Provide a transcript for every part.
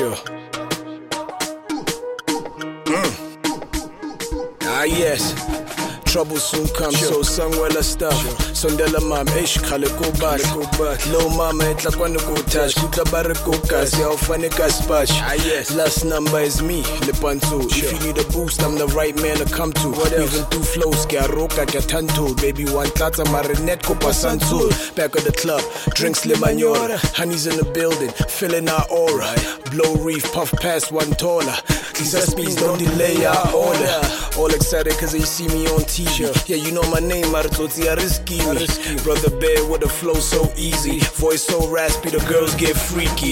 Sure. Ah, yes. Trouble soon comes, so sangwela stuff. Sondela mama, khale ko bash. Low mama, etla kwano ko touch. Kuta bare ko kasi, aufane ka spatch. Ah, yes. Last number is me, Lepanto. If you need a boost, I'm the right man to come to. Even two flows, kya roka, kya tanto. Baby, one tata, marinet ko pasanto. Back of the club, drinks limanora. Honey's in the building, filling our aura. Blow reef, puff past one taller. These SPs don't delay our order. All excited cause they see me on TV. Yeah, you know my name, Maratoti Ariski. Brother Bear with a flow so easy. Voice so raspy, the girls get freaky.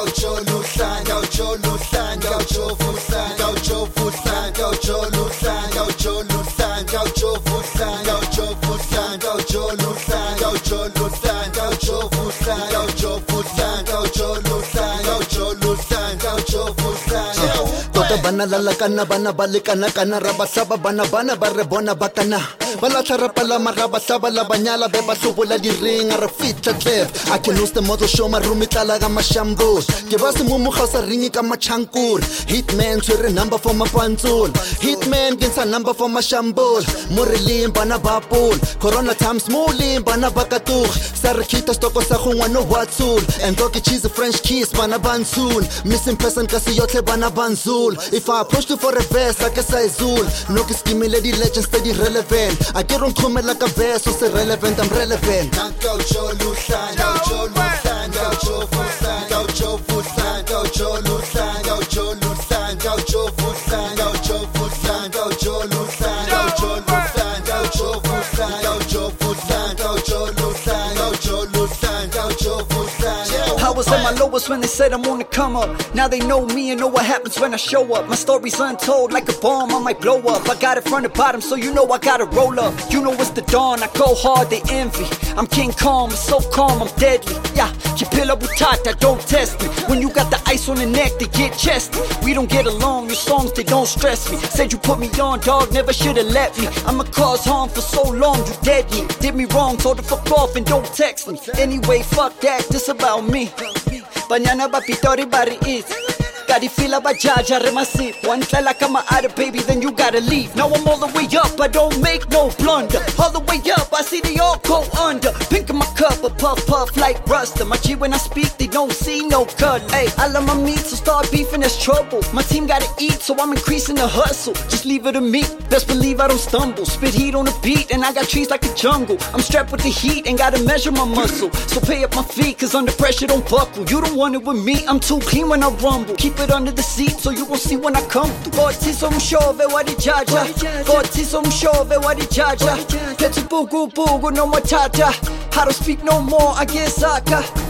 Bana lalakana bana balikana kana rabasaba bana bare bona bakana bala charapala marabasaba la banyala beba subula di ring a refita clip I can lose the model show my room italaga mashambos ke ba se mumu khasa ringi ka machankur hitman tsere number for my pantul hitman gensa number for my shambol morelim bana bapul corona times molim bana bakatur sarkita stoko sa khungwa no watsul and doki cheese french kiss bana bansul missing person kasi yotle bana banzul. If I approach you for a verse, I guess I zul. No kiss give me lady legend steady relevant. I get on come like a verse, so it's irrelevant, I'm relevant. Gaucho Lusan, Gaucho Lusan, Gaucho Fusan, Gaucho Fusan, Gaucho Lusan, Gaucho Lusan, Gaucho Fusan, Gaucho Fusan, Gaucho Lusan, Gaucho Lusan, Gaucho Fusan, Gaucho Fusan, Gaucho Lusan, Gaucho Lusan, Gaucho Fusan. I was at my lowest when they said I'm on the come up. Now they know me and know what happens when I show up. My story's untold like a bomb, I might blow up. I got it from the bottom, so you know I gotta roll up. You know it's the dawn, I go hard, they envy. I'm King Kong, I'm so calm, I'm deadly. Yeah, Kipila Butata, don't test me. When you got the ice on the neck, they get chesty. We don't get along, your songs, they don't stress me. Said you put me on, dog, never should've let me. I'ma cause harm for so long, you dead me. Did me wrong, told the fuck off and don't text me. Anyway, fuck that, this about me. Banyana ba pitori bari is Gadi fila ba jaja remasi One tala kama ada baby then you gotta leave. Now I'm all the way up, I don't make no blunder. All the way up, I see they all go under. Pink in my cup, a puff puff like Ruster. My G when I speak, they don't see no cut. Hey, I love my meat, so start beefing, there's trouble. My team gotta eat, so I'm increasing the hustle. Just leave it to me, best believe I don't stumble. Spit heat on the beat, and I got trees like a jungle. I'm strapped with the heat, and gotta measure my muscle. So pay up my feet, cause under pressure don't buckle. You don't want it with me, I'm too clean when I rumble. Keep it under the seat, so you gon' see when I come through. Fortiso mshove wadi jaja, Fortiso mshove wadi jaja. Petty bugu bugu no matata. I don't speak no more, I get saka.